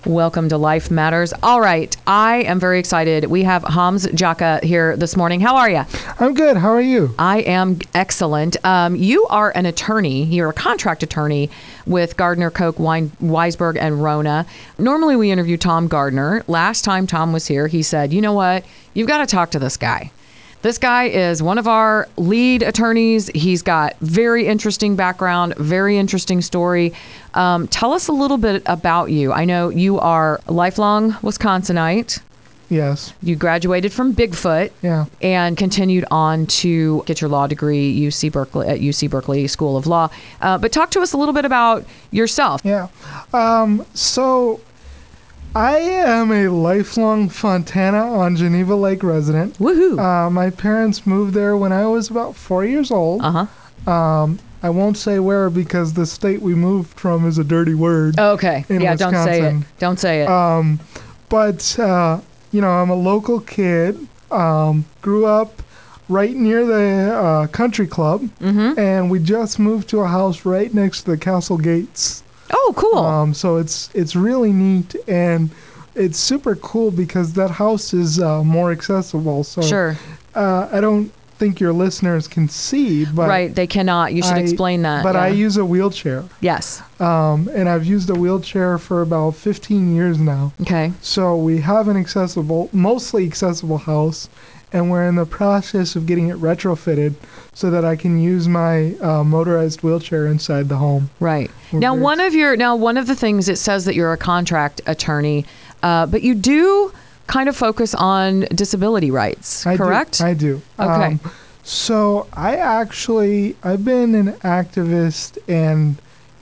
Welcome to Life Matters. All right. I am very excited. We have Hamz Jaka here this morning. How are you? I'm good. How are you? I am excellent. You are an attorney. You're a contract attorney with Gardner, Koch, Weisberg, and Rona. Normally we interview Tom Gardner. Last time Tom was here, he said, you know what? You've got to talk to this guy. This guy is one of our lead attorneys. He's got very interesting background, very interesting story. Tell us a little bit about you. I know you are a lifelong Wisconsinite. Yes. You graduated from Bigfoot. Yeah. And continued on to get your law degree at UC Berkeley School of Law. But talk to us a little bit about yourself. Yeah. So I am a lifelong Fontana on Geneva Lake resident. Woohoo. My parents moved there when I was about 4 years old. Uh-huh. I won't say where because the state we moved from is a dirty word. Okay. Yeah, Wisconsin. don't say it. Don't say it. But, I'm a local kid. Grew up right near the country club. Mm-hmm. And we just moved to a house right next to the castle gates. Oh, cool. So it's really neat, and it's super cool because that house is more accessible. So Sure. I don't think your listeners can see, but Right, they cannot. You should explain that. But yeah. I use a wheelchair. Yes. And I've used a wheelchair for about 15 years now. Okay. So we have an mostly accessible house, and we're in the process of getting it retrofitted so that I can use my motorized wheelchair inside the home. Right. Now, one of the things it says that you're a contract attorney, but you do kind of focus on disability rights, correct? I do. Okay. So I've been an activist and,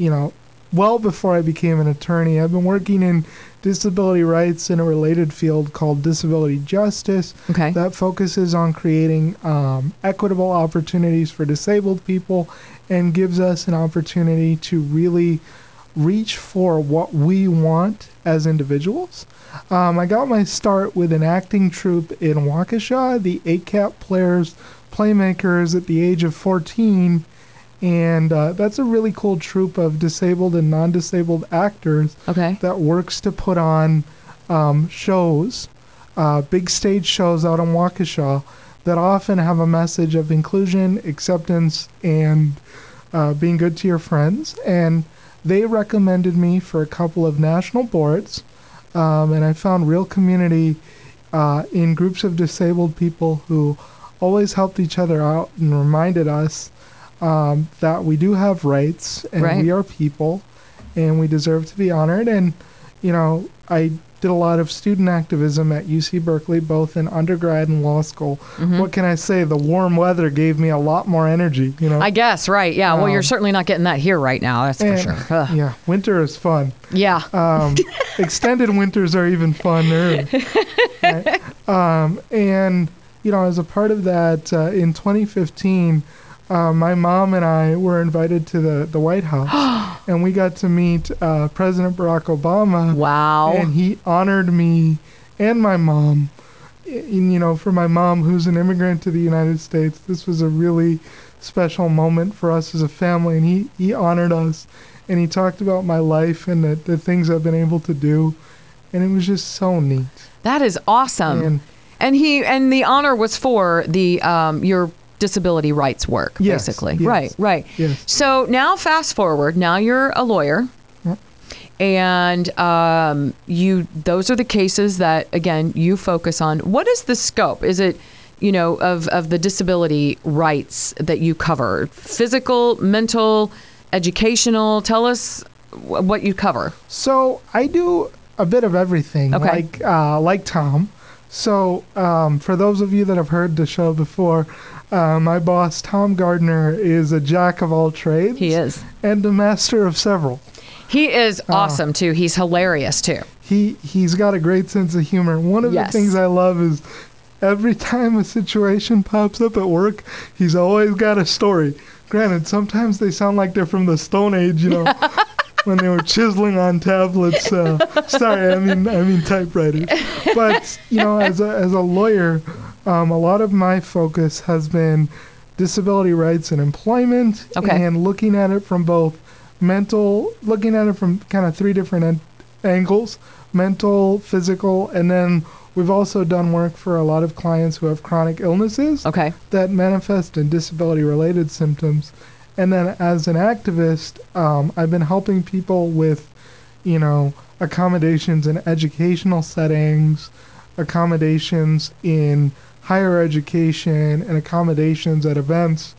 well before I became an attorney, I've been working in disability rights in a related field called disability justice. Okay. That focuses on creating equitable opportunities for disabled people and gives us an opportunity to really reach for what we want as individuals. I got my start with an acting troupe in Waukesha, the ACAP Playmakers at the age of 14. And that's a really cool troupe of disabled and non-disabled actors that works to put on shows, big stage shows out in Waukesha that often have a message of inclusion, acceptance, and being good to your friends. And they recommended me for a couple of national boards, and I found real community in groups of disabled people who always helped each other out and reminded us that we do have rights and we are people and we deserve to be honored. And, I did a lot of student activism at UC Berkeley, both in undergrad and law school. Mm-hmm. What can I say? The warm weather gave me a lot more energy, I guess, right. Yeah. Well, you're certainly not getting that here right now. That's for sure. Yeah. Winter is fun. Yeah. Extended winters are even funner. Right? And, as a part of that, in 2015, my mom and I were invited to the White House, and we got to meet President Barack Obama. Wow. And he honored me and my mom. For my mom, who's an immigrant to the United States, this was a really special moment for us as a family, and he honored us, and he talked about my life and the things I've been able to do, and it was just so neat. That is awesome. And the honor was for the your disability rights work, basically. Yes, right. Yes. So now fast forward. Now you're a lawyer, and those are the cases that again you focus on. What is the scope? Is it of the disability rights that you cover? Physical, mental, educational? Tell us what you cover. So I do a bit of everything. Okay. Like Tom. So for those of you that have heard the show before, my boss, Tom Gardner, is a jack of all trades. He is. And a master of several. He is awesome, too. He's hilarious, too. He's got a great sense of humor. One of the things I love is every time a situation pops up at work, he's always got a story. Granted, sometimes they sound like they're from the Stone Age, when they were chiseling on tablets. Sorry, I mean typewriters. But as a lawyer, a lot of my focus has been disability rights and employment, and looking at it from kind of three different angles: mental, physical, and then we've also done work for a lot of clients who have chronic illnesses Okay. that manifest in disability-related symptoms. And then as an activist, I've been helping people with, accommodations in educational settings, accommodations in higher education, and accommodations at events,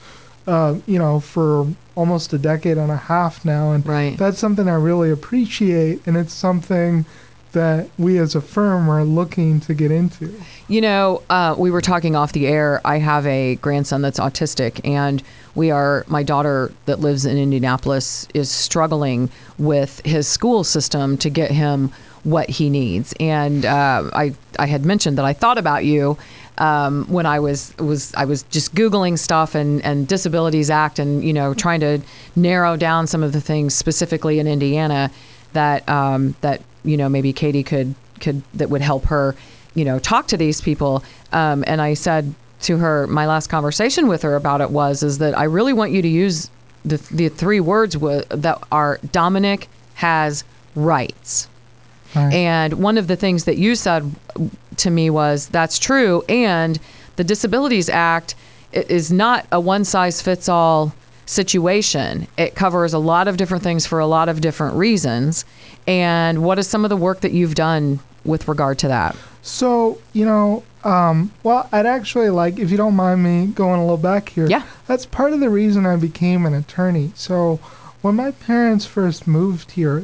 for almost a decade and a half now. And Right. that's something I really appreciate, and it's something that we as a firm are looking to get into. We were talking off the air. I have a grandson that's autistic, and my daughter that lives in Indianapolis is struggling with his school system to get him what he needs. And I had mentioned that I thought about you when I was just Googling stuff and Disabilities Act, and trying to narrow down some of the things specifically in Indiana that maybe Katie could that would help her talk to these people. And I said to her, my last conversation with her about it is that I really want you to use the three words that are Dominic has rights. Right. And one of the things that you said to me was that's true. And the Disabilities Act is not a one size fits all situation. It covers a lot of different things for a lot of different reasons. And what is some of the work that you've done with regard to that? So, I'd actually like, if you don't mind me going a little back here. Yeah. That's part of the reason I became an attorney. So when my parents first moved here,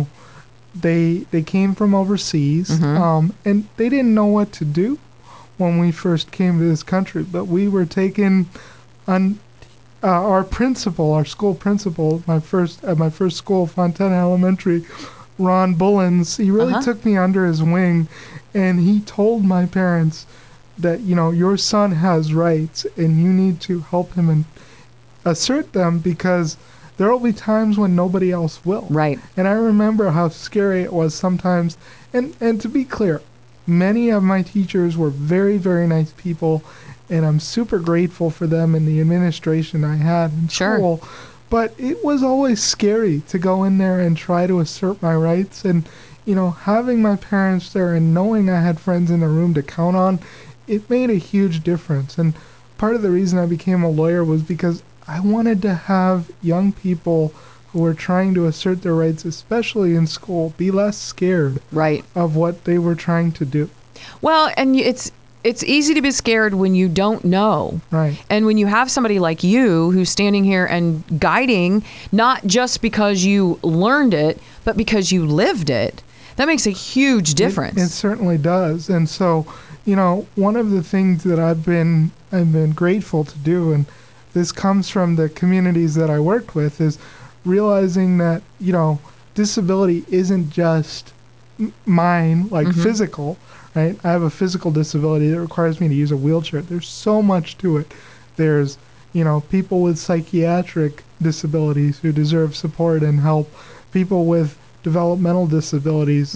they came from overseas, and they didn't know what to do when we first came to this country. But we were taken on our school principal, at my first school, Fontana Elementary, Ron Bullens. He really took me under his wing, and he told my parents that your son has rights, and you need to help him and assert them, because there will be times when nobody else will. Right. And I remember how scary it was sometimes. And to be clear, many of my teachers were very, very nice people, and I'm super grateful for them and the administration I had in school. But it was always scary to go in there and try to assert my rights. And, having my parents there and knowing I had friends in the room to count on, it made a huge difference. And part of the reason I became a lawyer was because I wanted to have young people who were trying to assert their rights, especially in school, be less scared of what they were trying to do. Well, and it's easy to be scared when you don't know. Right. And when you have somebody like you who's standing here and guiding, not just because you learned it, but because you lived it, that makes a huge difference. It certainly does. And so, one of the things that I've been grateful to do, and this comes from the communities that I worked with, is realizing that, disability isn't just mine, like physical, right? I have a physical disability that requires me to use a wheelchair. There's so much to it. There's, people with psychiatric disabilities who deserve support and help, people with developmental disabilities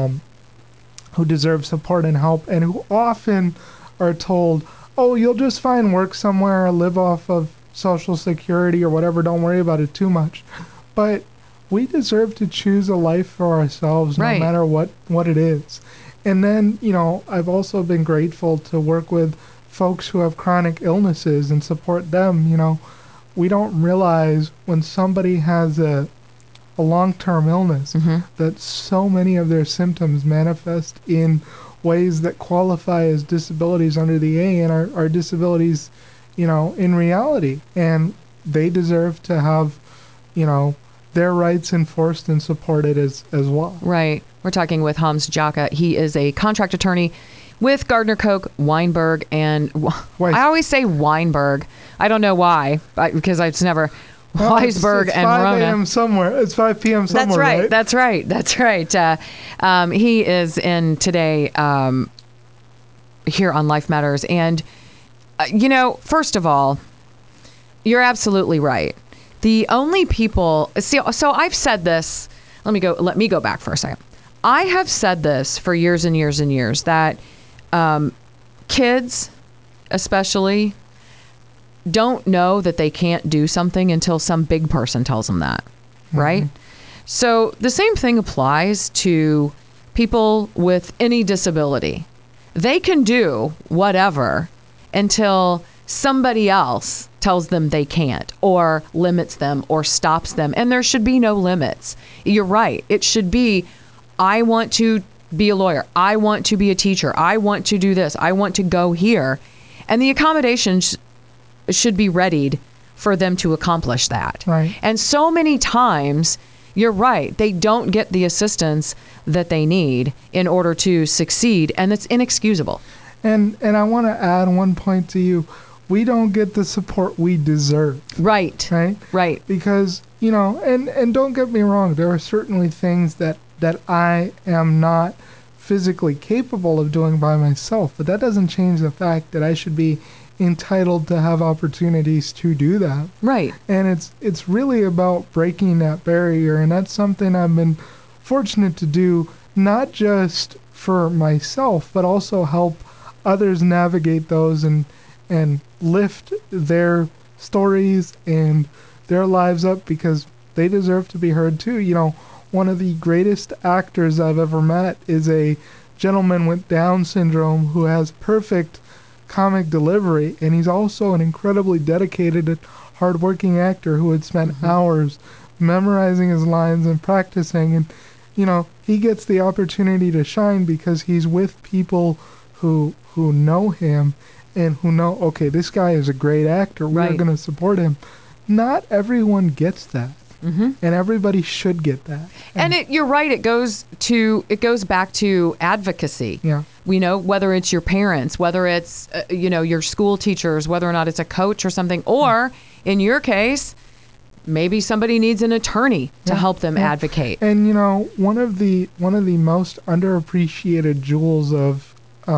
who deserve support and help, and who often are told, oh, you'll just find work somewhere, live off of Social Security or whatever, don't worry about it too much. But we deserve to choose a life for ourselves, no matter what it is. And then, I've also been grateful to work with folks who have chronic illnesses and support them. We don't realize when somebody has a long-term illness that so many of their symptoms manifest in ways that qualify as disabilities under the A and are disabilities, in reality. And they deserve to have, their rights enforced and supported as well. Right. We're talking with Hans Jaka. He is a contract attorney with Gardner Koch, Weinberg, and I always say Weinberg. I don't know why, because it's never Weisberg it's and 5 Rona. a.m. somewhere. It's 5 p.m. somewhere. That's right. He is in today here on Life Matters. And, first of all, you're absolutely right. The only people, so I've said this, let me go back for a second. I have said this for years and years and years, that kids, especially, don't know that they can't do something until some big person tells them that, right? So the same thing applies to people with any disability. They can do whatever until somebody else tells them they can't, or limits them, or stops them. And there should be no limits. You're right. It should be, I want to be a lawyer. I want to be a teacher. I want to do this. I want to go here. And the accommodations should be readied for them to accomplish that. Right. And so many times, you're right, they don't get the assistance that they need in order to succeed, and it's inexcusable. And I want to add one point to you. We don't get the support we deserve. Right. Right? Right. Because, and don't get me wrong, there are certainly things that I am not physically capable of doing by myself, but that doesn't change the fact that I should be entitled to have opportunities to do that. Right. And it's really about breaking that barrier, and that's something I've been fortunate to do, not just for myself, but also help others navigate those and lift their stories and their lives up, because they deserve to be heard too. One of the greatest actors I've ever met is a gentleman with Down syndrome who has perfect comic delivery, and he's also an incredibly dedicated and hardworking actor who had spent hours memorizing his lines and practicing. And he gets the opportunity to shine because he's with people who know him and who know, okay, this guy is a great actor, we're Right. going to support him. Not everyone gets that. And everybody should get that. And you're right. It goes back to advocacy. Yeah. Whether it's your parents, whether it's your school teachers, whether or not it's a coach or something, or in your case, maybe somebody needs an attorney to help them advocate. And one of the most underappreciated jewels of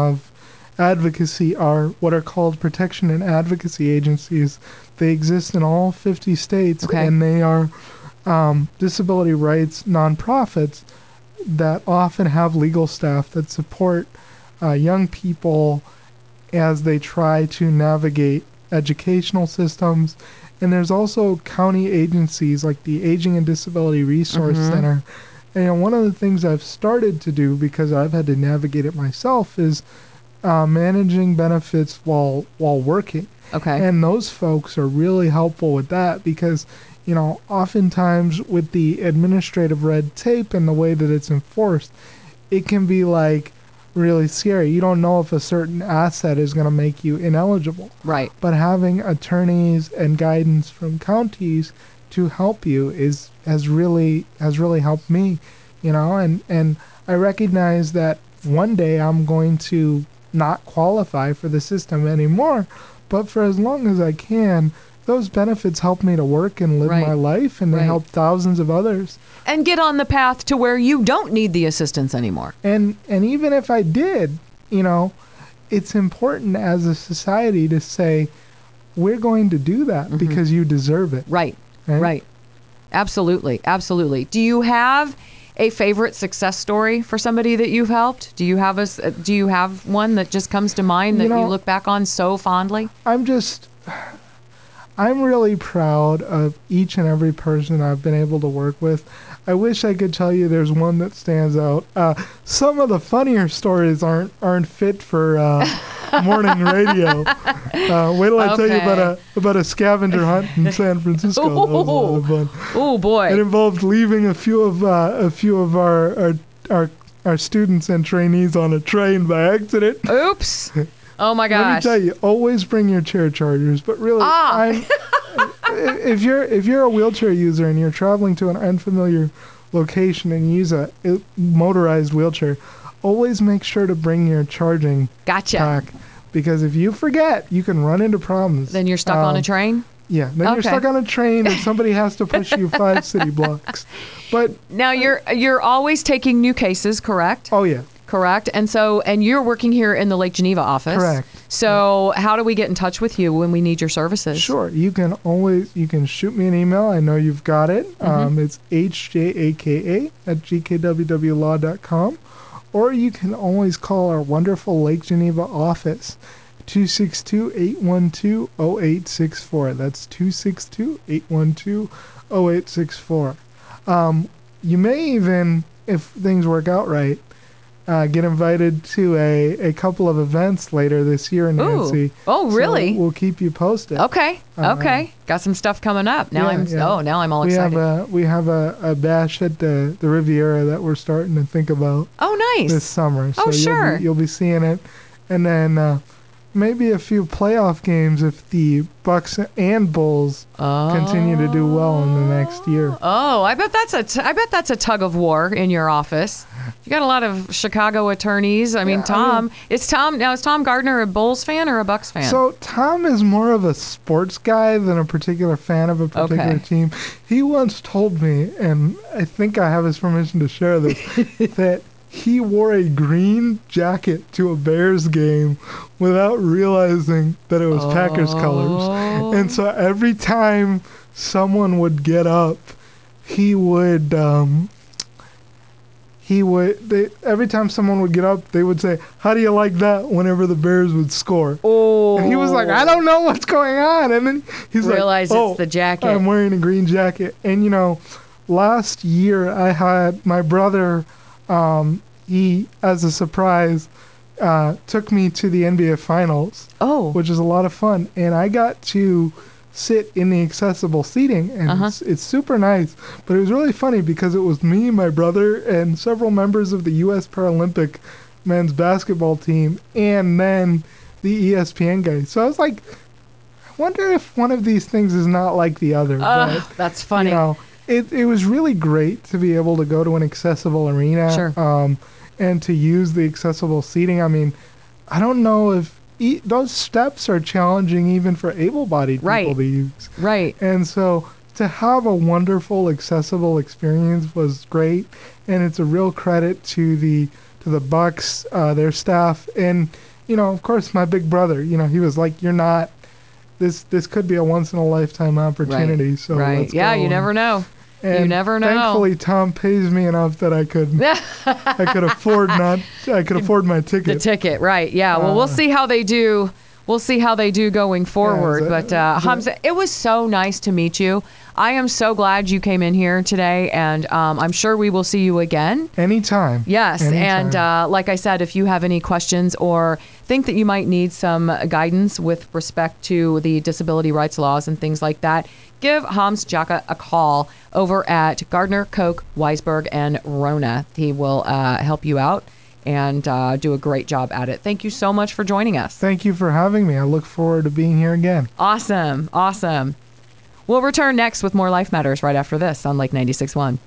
advocacy are what are called protection and advocacy agencies. They exist in all 50 states, and they are disability rights nonprofits that often have legal staff that support young people as they try to navigate educational systems. And there's also county agencies like the Aging and Disability Resource Center. And one of the things I've started to do, because I've had to navigate it myself, is managing benefits while working. Okay. And those folks are really helpful with that because, oftentimes with the administrative red tape and the way that it's enforced, it can be like really scary. You don't know if a certain asset is going to make you ineligible. Right. But having attorneys and guidance from counties to help you has really helped me, and I recognize that one day I'm going to not qualify for the system anymore, but for as long as I can, those benefits help me to work and live my life, and they help thousands of others. And get on the path to where you don't need the assistance anymore. And even if I did, it's important as a society to say, we're going to do that because you deserve it. Right. Absolutely. Absolutely. Do you have a favorite success story for somebody that you've helped? Do you have one that just comes to mind that you look back on so fondly? I'm really proud of each and every person I've been able to work with. I wish I could tell you there's one that stands out. Some of the funnier stories aren't fit for morning radio. Wait till I tell you about a scavenger hunt in San Francisco. That was a lot of fun. Oh boy! It involved leaving a few of our students and trainees on a train by accident. Oops! Oh my gosh! Let me tell you, always bring your chair chargers. But really, if you're a wheelchair user and you're traveling to an unfamiliar location and you use a motorized wheelchair, always make sure to bring your charging pack, because if you forget, you can run into problems. Then you're stuck on a train? Yeah, then you're stuck on a train and somebody has to push you 5 city blocks. But now you're always taking new cases, correct? Oh yeah. Correct. And you're working here in the Lake Geneva office. Correct. So how do we get in touch with you when we need your services? Sure. You can shoot me an email. I know you've got it. It's hjaka@gkwwlaw.com. Or you can always call our wonderful Lake Geneva office, 262-812-0864. That's 262-812-0864. you may even, if things work out right, get invited to a couple of events later this year, Nancy. Ooh. Oh, really? So we'll keep you posted. Okay. Okay. Got some stuff coming up. Now now I'm all excited. We have a bash at the Riviera that we're starting to think about Oh, nice. this summer. So sure. You'll be seeing it. And then maybe a few playoff games if the Bucks and Bulls continue to do well in the next year. Oh, I bet that's a tug of war in your office. You got a lot of Chicago attorneys. I mean, is Tom Gardner a Bulls fan or a Bucks fan? So Tom is more of a sports guy than a particular fan of a particular team. He once told me, and I think I have his permission to share this, that he wore a green jacket to a Bears game without realizing that it was Packers colors. And so every time someone would get up, every time someone would get up, they would say, "How do you like that?" whenever the Bears would score. Oh. And he was like, "I don't know what's going on." And then he's realize like, it's the jacket. I'm wearing a green jacket. And, last year I had my brother, he, as a surprise, took me to the NBA Finals. Oh. Which is a lot of fun. And I got to sit in the accessible seating, and it's super nice. But it was really funny because it was me, my brother, and several members of the U.S. Paralympic men's basketball team, and then the ESPN guy. So I was like, I wonder if one of these things is not like the other. But, that's funny. It was really great to be able to go to an accessible arena. Sure. And to use the accessible seating. I mean, I don't know if those steps are challenging even for able-bodied people to use. Right. And so to have a wonderful, accessible experience was great, and it's a real credit to the Bucks, their staff, and of course, my big brother. He was like, "You're not. This could be a once-in-a-lifetime opportunity." Right. So right. Let's yeah, go. you never know. And you never know. Thankfully, Tom pays me enough that I could afford my ticket. The ticket, right? Yeah. Well, we'll see how they do. We'll see how they do going forward. But Hamza, it was so nice to meet you. I am so glad you came in here today, and I'm sure we will see you again. Anytime. Yes. Anytime. And like I said, if you have any questions or think that you might need some guidance with respect to the disability rights laws and things like that, give Hams Jaka a call over at Gardner, Koch, Weisberg, and Rona. He will help you out and do a great job at it. Thank you so much for joining us. Thank you for having me. I look forward to being here again. Awesome. Awesome. We'll return next with more Life Matters right after this on Lake 96.1.